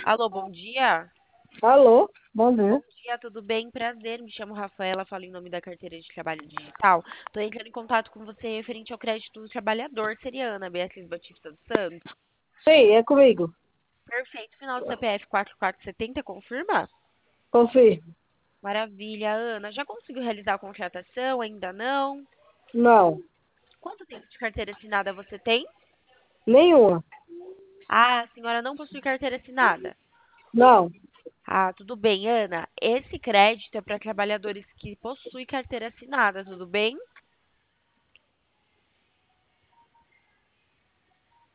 Alô, bom dia. Alô, bom Bom dia. dia, tudo bem? Prazer, me chamo Rafaela, falo em nome da carteira de trabalho digital. Estou entrando em contato com você referente ao crédito do trabalhador. Seria Ana Beatriz Batista dos Santos? Sim, é comigo. Perfeito. Final do CPF 4470, confirma? Confirme. Maravilha, Ana. Já conseguiu realizar a contratação? Ainda não? Não, Quanto tempo de carteira assinada você tem? nenhuma. Ah, a senhora não possui carteira assinada. Não. Ah, tudo bem, Ana. Esse crédito é para trabalhadores que possuem carteira assinada, tudo bem?